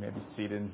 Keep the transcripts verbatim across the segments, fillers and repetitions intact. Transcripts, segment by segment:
may be seated.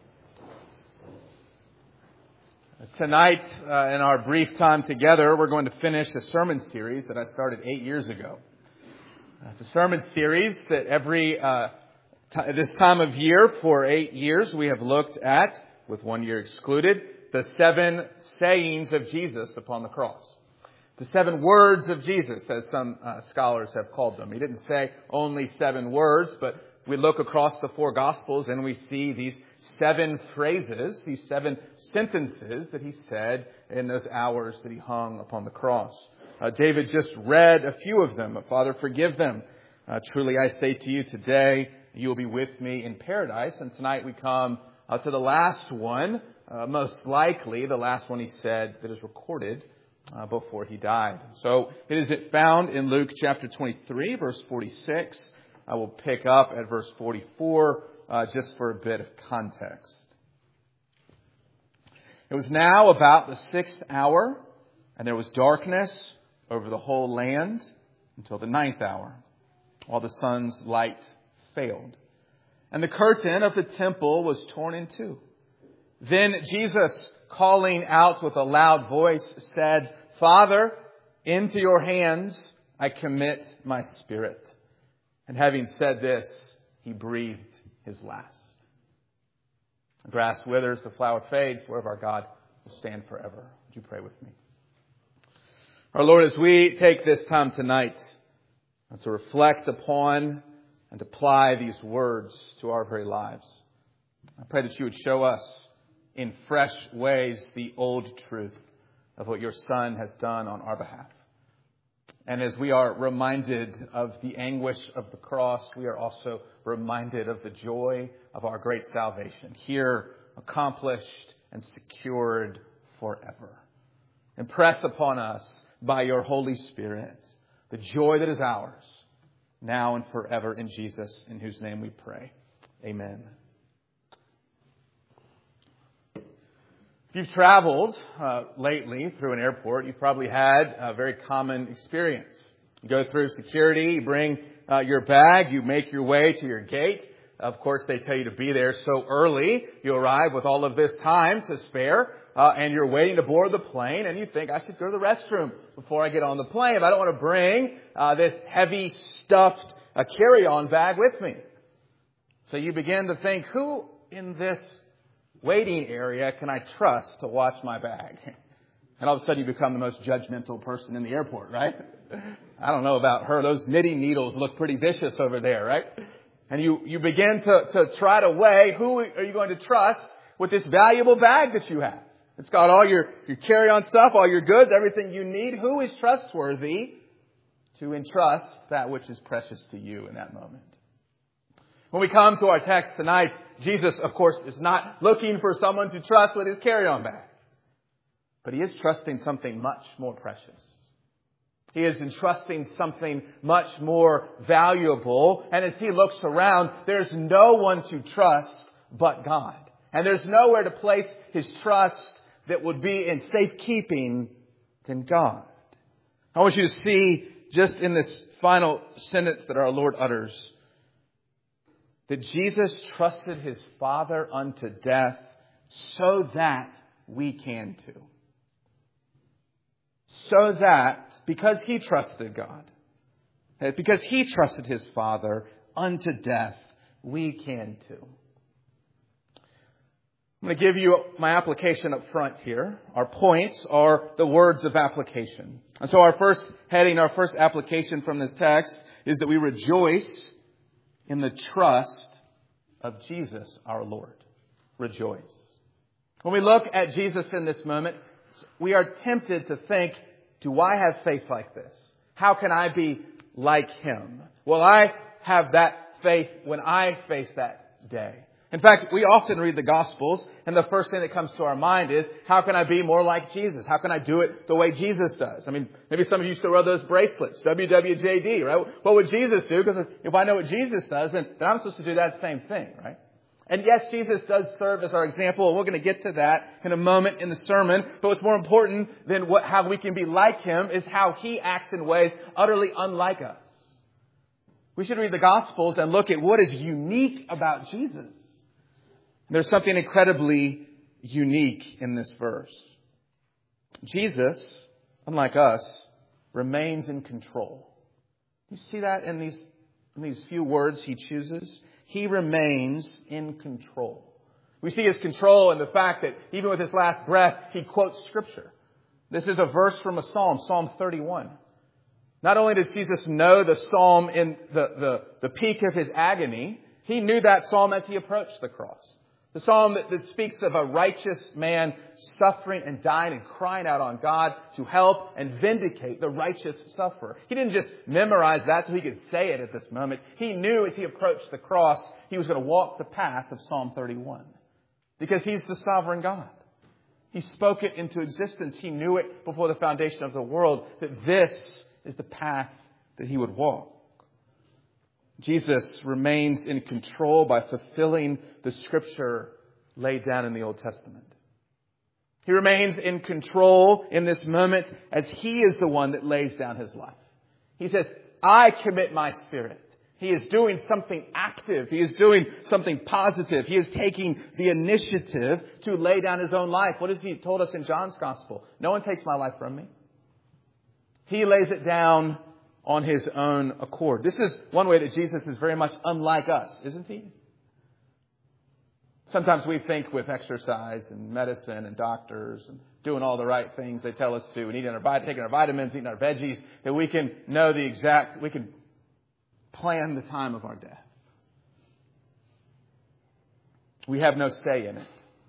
Tonight, uh, in our brief time together, we're going to finish a sermon series that I started eight years ago. Uh, it's a sermon series that every uh, t- this time of year for eight years we have looked at, with one year excluded, the seven sayings of Jesus upon the cross. The seven words of Jesus, as some uh, scholars have called them. He didn't say only seven words, but we look across the four Gospels and we see these seven phrases, these seven sentences that he said in those hours that he hung upon the cross. Uh, David just read a few of them. Father, forgive them. Uh, truly I say to you today, you will be with me in paradise. And tonight we come uh, to the last one, uh, most likely the last one he said that is recorded uh, before he died. So it is it found in Luke chapter twenty-three, verse forty-six. I will pick up at verse forty-four uh, just for a bit of context. It was now about the sixth hour, and there was darkness over the whole land until the ninth hour, while the sun's light failed. And the curtain of the temple was torn in two. Then Jesus, calling out with a loud voice, said, Father, into your hands I commit my spirit. And having said this, he breathed his last. The grass withers, the flower fades, the word of our God will stand forever. Would you pray with me? Our Lord, as we take this time tonight to reflect upon and apply these words to our very lives, I pray that you would show us in fresh ways the old truth of what your Son has done on our behalf. And as we are reminded of the anguish of the cross, we are also reminded of the joy of our great salvation, here accomplished and secured forever. Impress upon us by your Holy Spirit the joy that is ours, now and forever in Jesus, in whose name we pray. Amen. If you've traveled uh, lately through an airport, you've probably had a very common experience. You go through security, you bring uh, your bag, you make your way to your gate. Of course, they tell you to be there so early. You arrive with all of this time to spare, uh, and you're waiting to board the plane, and you think, I should go to the restroom before I get on the plane. If I don't want to bring uh, this heavy, stuffed uh, carry-on bag with me. So you begin to think, who in this waiting area can I trust to watch my bag? And all of a sudden you become the most judgmental person in the airport, right? I don't know about her. Those knitting needles look pretty vicious over there, right? And you, you begin to, to try to weigh who are you going to trust with this valuable bag that you have. It's got all your, your carry-on stuff, all your goods, everything you need. Who is trustworthy to entrust that which is precious to you in that moment? When we come to our text tonight, Jesus, of course, is not looking for someone to trust with his carry-on bag. But he is trusting something much more precious. He is entrusting something much more valuable. And as he looks around, there's no one to trust but God. And there's nowhere to place his trust that would be in safekeeping than God. I want you to see just in this final sentence that our Lord utters, that Jesus trusted his Father unto death so that we can too. So that, because he trusted God, because he trusted his Father unto death, we can too. I'm going to give you my application up front here. Our points are the words of application. And so our first heading, our first application from this text is that we rejoice in the trust of Jesus, our Lord. Rejoice. When we look at Jesus in this moment, we are tempted to think, do I have faith like this? How can I be like him? Will I have that faith when I face that day? In fact, we often read the Gospels, and the first thing that comes to our mind is, how can I be more like Jesus? How can I do it the way Jesus does? I mean, maybe some of you still wear those bracelets, W W J D, right? What would Jesus do? Because if I know what Jesus does, then, then I'm supposed to do that same thing, right? And yes, Jesus does serve as our example, and we're going to get to that in a moment in the sermon. But what's more important than what, how we can be like him is how he acts in ways utterly unlike us. We should read the Gospels and look at what is unique about Jesus. There's something incredibly unique in this verse. Jesus, unlike us, remains in control. You see that in these, in these few words he chooses? He remains in control. We see his control in the fact that even with his last breath, he quotes Scripture. This is a verse from a psalm, Psalm thirty-one. Not only does Jesus know the psalm in the, the, the peak of his agony, he knew that psalm as he approached the cross. The psalm that, that speaks of a righteous man suffering and dying and crying out on God to help and vindicate the righteous sufferer. He didn't just memorize that so he could say it at this moment. He knew as he approached the cross, he was going to walk the path of Psalm thirty-one. Because he's the sovereign God. He spoke it into existence. He knew it before the foundation of the world that this is the path that he would walk. Jesus remains in control by fulfilling the Scripture laid down in the Old Testament. He remains in control in this moment as he is the one that lays down his life. He says, I commit my spirit. He is doing something active. He is doing something positive. He is taking the initiative to lay down his own life. What has he told us in John's Gospel? No one takes my life from me. He lays it down on his own accord. This is one way that Jesus is very much unlike us, isn't he? Sometimes we think with exercise and medicine and doctors and doing all the right things they tell us to, and eating our, taking our vitamins, eating our veggies, that we can know the exact, we can plan the time of our death. We have no say in it.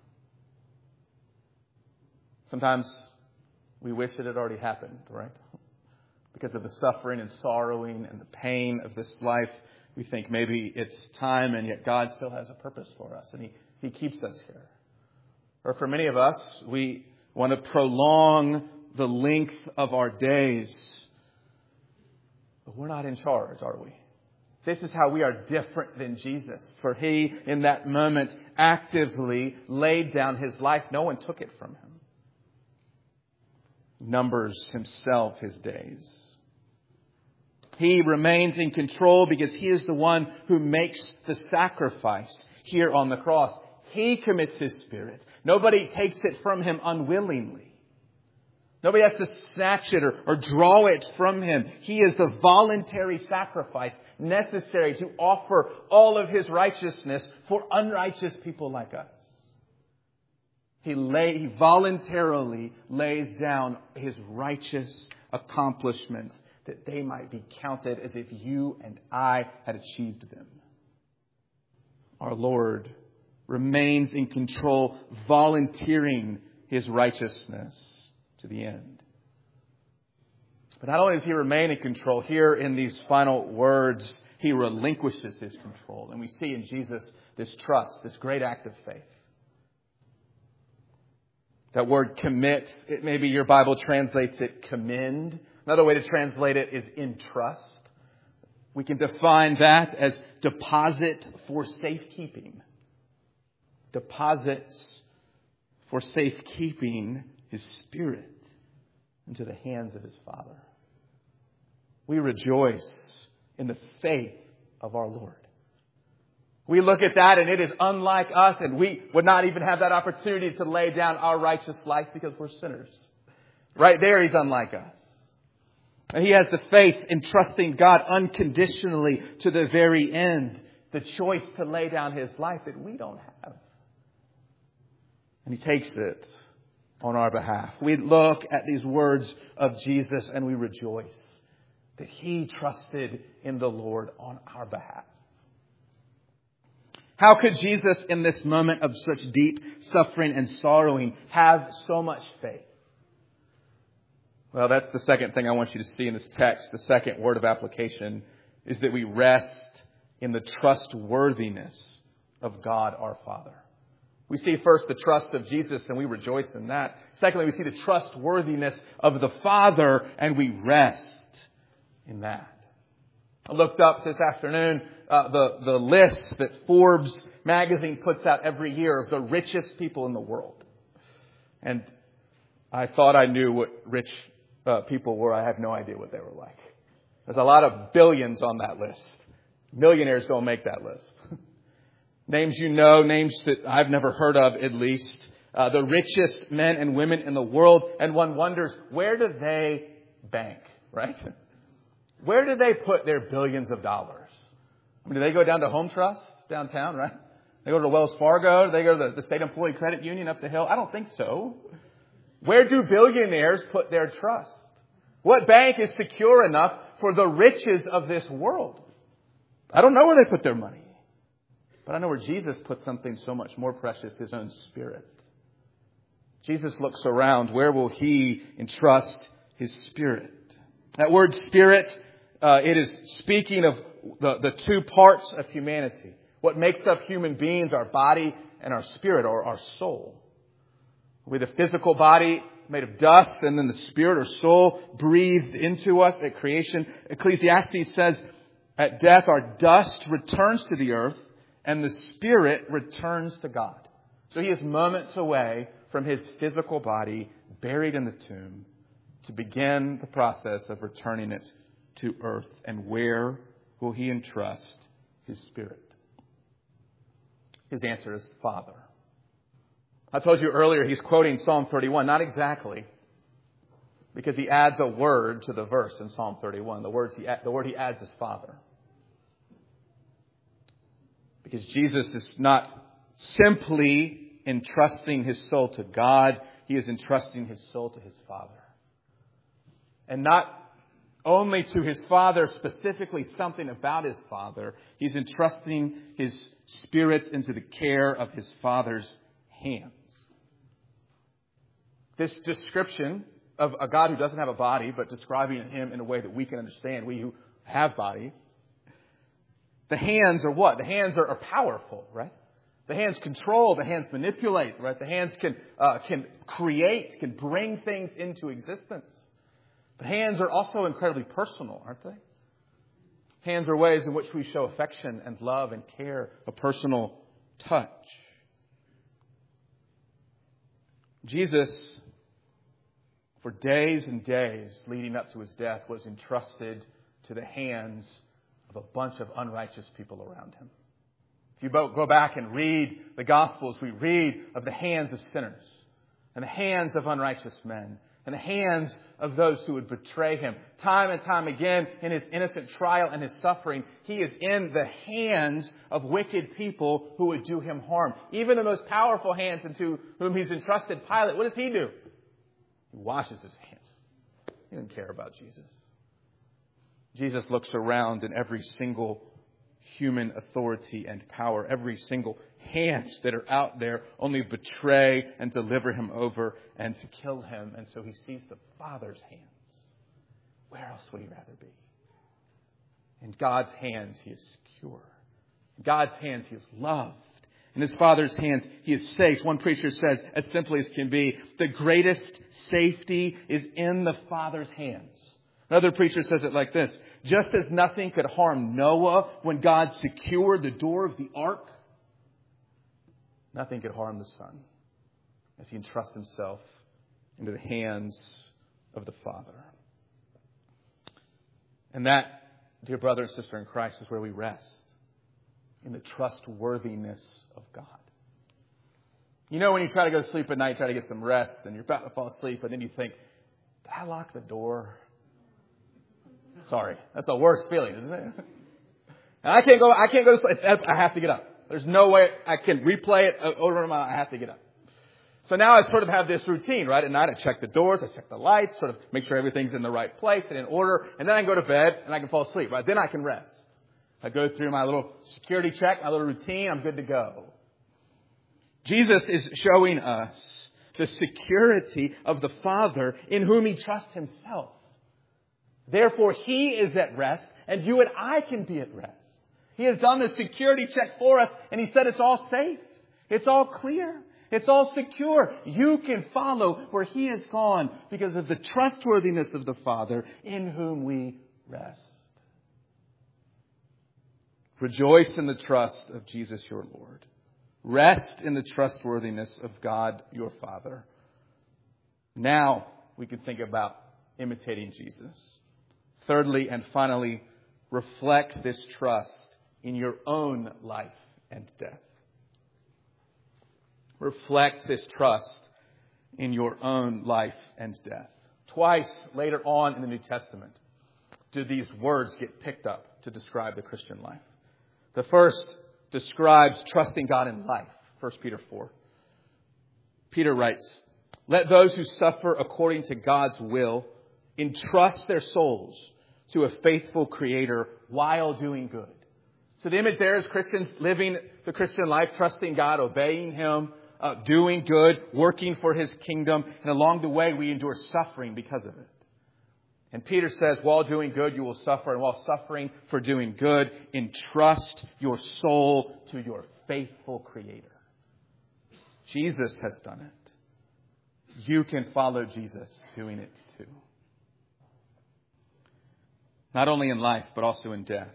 Sometimes we wish it had already happened, right? Because of the suffering and sorrowing and the pain of this life, we think maybe it's time, and yet God still has a purpose for us, and He, he keeps us here. Or for many of us, we want to prolong the length of our days. But we're not in charge, are we? This is how we are different than Jesus. For He, in that moment, actively laid down His life. No one took it from Him. Numbers Himself His days. He remains in control because He is the one who makes the sacrifice here on the cross. He commits His Spirit. Nobody takes it from Him unwillingly. Nobody has to snatch it or, or draw it from Him. He is the voluntary sacrifice necessary to offer all of His righteousness for unrighteous people like us. He, lay, he voluntarily lays down His righteous accomplishments that they might be counted as if you and I had achieved them. Our Lord remains in control, volunteering His righteousness to the end. But not only does He remain in control, here in these final words, He relinquishes His control. And we see in Jesus this trust, this great act of faith. That word commit, it, maybe your Bible translates it commend. Another way to translate it is entrust. We can define that as deposit for safekeeping. Deposits for safekeeping His Spirit into the hands of His Father. We rejoice in the faith of our Lord. We look at that and it is unlike us, and we would not even have that opportunity to lay down our righteous life because we're sinners. Right there, He's unlike us. And He has the faith in trusting God unconditionally to the very end. The choice to lay down His life that we don't have. And He takes it on our behalf. We look at these words of Jesus and we rejoice that He trusted in the Lord on our behalf. How could Jesus, in this moment of such deep suffering and sorrowing, have so much faith? Well, that's the second thing I want you to see in this text. The second word of application is that we rest in the trustworthiness of God our Father. We see first the trust of Jesus and we rejoice in that. Secondly, we see the trustworthiness of the Father and we rest in that. I looked up this afternoon uh, the, the list that Forbes magazine puts out every year of the richest people in the world. And I thought I knew what rich uh, people were. I have no idea what they were like. There's a lot of billions on that list. Millionaires don't make that list. Names you know, names that I've never heard of at least. Uh, the richest men and women in the world. And one wonders, where do they bank, right? Where do they put their billions of dollars? I mean, do they go down to Home Trust downtown, right? They go to Wells Fargo? Do they go to the, the State Employee Credit Union up the hill? I don't think so. Where do billionaires put their trust? What bank is secure enough for the riches of this world? I don't know where they put their money. But I know where Jesus put something so much more precious, His own Spirit. Jesus looks around. Where will He entrust His Spirit? That word Spirit, uh, it is speaking of the, the two parts of humanity. What makes up human beings, our body and our spirit, or our soul. With a physical body made of dust, and then the spirit or soul breathed into us at creation. Ecclesiastes says, at death our dust returns to the earth, and the spirit returns to God. So He is moments away from His physical body, buried in the tomb, to begin the process of returning it to earth. And where will He entrust His Spirit? His answer is Father. I told you earlier He's quoting Psalm thirty-one. Not exactly, because He adds a word to the verse in Psalm thirty-one. The, words he, the word He adds is Father. Because Jesus is not simply entrusting His soul to God. He is entrusting His soul to His Father. And not only to His Father, specifically something about His Father. He's entrusting His Spirit into the care of His Father's hands. This description of a God who doesn't have a body, but describing Him in a way that we can understand, we who have bodies. The hands are what? The hands are, are powerful, right? The hands control, the hands manipulate, right? The hands can uh, can create, can bring things into existence. The hands are also incredibly personal, aren't they? Hands are ways in which we show affection and love and care, a personal touch. Jesus, for days and days leading up to His death, was entrusted to the hands of a bunch of unrighteous people around Him. If you go back and read the Gospels, we read of the hands of sinners and the hands of unrighteous men and the hands of those who would betray Him. Time and time again, in His innocent trial and His suffering, He is in the hands of wicked people who would do Him harm. Even the most powerful hands into whom He's entrusted, Pilate, what does he do? He washes his hands. He didn't care about Jesus. Jesus looks around, and every single human authority and power, every single hands that are out there only betray and deliver Him over and to kill Him. And so He sees the Father's hands. Where else would He rather be? In God's hands, He is secure. In God's hands, He is loved. In His Father's hands, He is safe. One preacher says, as simply as can be, the greatest safety is in the Father's hands. Another preacher says it like this: just as nothing could harm Noah when God secured the door of the ark, nothing could harm the Son as He entrusts Himself into the hands of the Father. And that, dear brother and sister in Christ, is where we rest, in the trustworthiness of God. You know, when you try to go to sleep at night, try to get some rest, and you're about to fall asleep, and then you think, did I lock the door? Sorry, that's the worst feeling, isn't it? And I can't go. I can't go to sleep. I have to get up. There's no way I can replay it over and over. I have to get up. So now I sort of have this routine, right? At night, I check the doors, I check the lights, sort of make sure everything's in the right place and in order, and then I can go to bed and I can fall asleep, right? Then I can rest. I go through my little security check, my little routine. I'm good to go. Jesus is showing us the security of the Father in whom He trusts Himself. Therefore, He is at rest, and you and I can be at rest. He has done the security check for us, and He said it's all safe. It's all clear. It's all secure. You can follow where He has gone because of the trustworthiness of the Father in whom we rest. Rejoice in the trust of Jesus your Lord. Rest in the trustworthiness of God your Father. Now we can think about imitating Jesus. Thirdly and finally, reflect this trust in your own life and death. reflect this trust in your own life and death. Twice later on in the New Testament do these words get picked up to describe the Christian life. The first describes trusting God in life, First Peter four. Peter writes, "Let those who suffer according to God's will entrust their souls to a faithful Creator while doing good." So the image there is Christians living the Christian life, trusting God, obeying Him, uh, doing good, working for His kingdom. And along the way, we endure suffering because of it. And Peter says, while doing good, you will suffer. And while suffering for doing good, entrust your soul to your faithful Creator. Jesus has done it. You can follow Jesus doing it too. Not only in life, but also in death.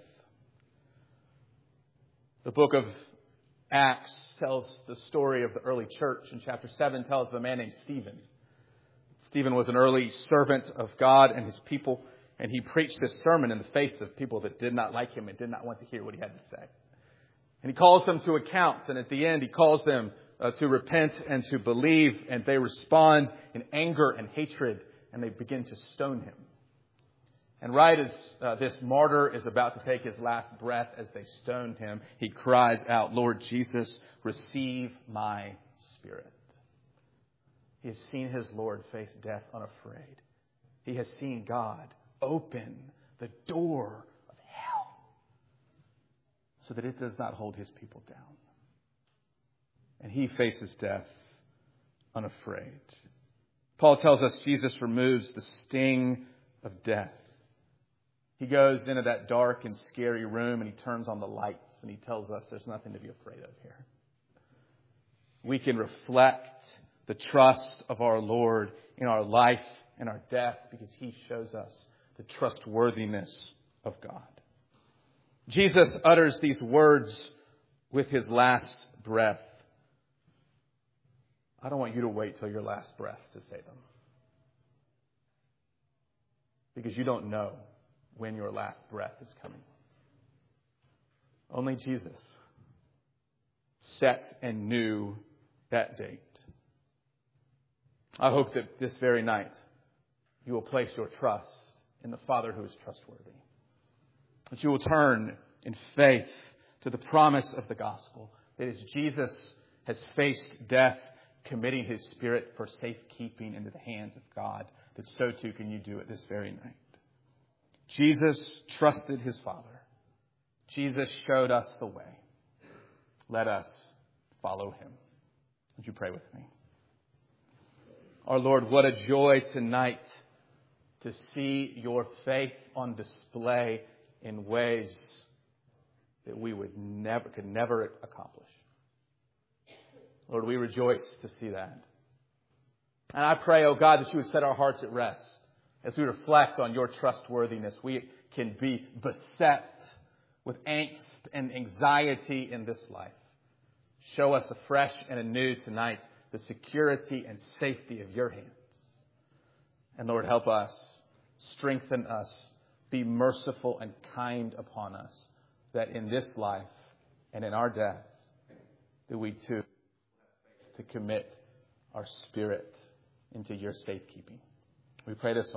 The book of Acts tells the story of the early church. And chapter seven tells of a man named Stephen. Stephen was an early servant of God and His people. And he preached this sermon in the face of people that did not like him and did not want to hear what he had to say. And he calls them to account. And at the end, he calls them uh, to repent and to believe. And they respond in anger and hatred. And they begin to stone him. And right as uh, this martyr is about to take his last breath as they stone him, he cries out, "Lord Jesus, receive my spirit." He has seen his Lord face death unafraid. He has seen God open the door of hell so that it does not hold His people down. And he faces death unafraid. Paul tells us Jesus removes the sting of death. He goes into that dark and scary room and He turns on the lights and He tells us there's nothing to be afraid of here. We can reflect the trust of our Lord in our life and our death because He shows us the trustworthiness of God. Jesus utters these words with His last breath. I don't want you to wait till your last breath to say them. Because you don't know when your last breath is coming. Only Jesus set and knew that date. I hope that this very night you will place your trust in the Father who is trustworthy. That you will turn in faith to the promise of the gospel. That as Jesus has faced death, committing His Spirit for safekeeping into the hands of God, that so too can you do it this very night. Jesus trusted His Father. Jesus showed us the way. Let us follow Him. Would you pray with me? Our Lord, what a joy tonight to see your faith on display in ways that we would never, could never accomplish. Lord, we rejoice to see that. And I pray, oh God, that you would set our hearts at rest. As we reflect on your trustworthiness, we can be beset with angst and anxiety in this life. Show us afresh and anew tonight the security and safety of your hands. And Lord, help us, strengthen us, be merciful and kind upon us, that in this life and in our death, that we too to commit our spirit into your safekeeping. We pray this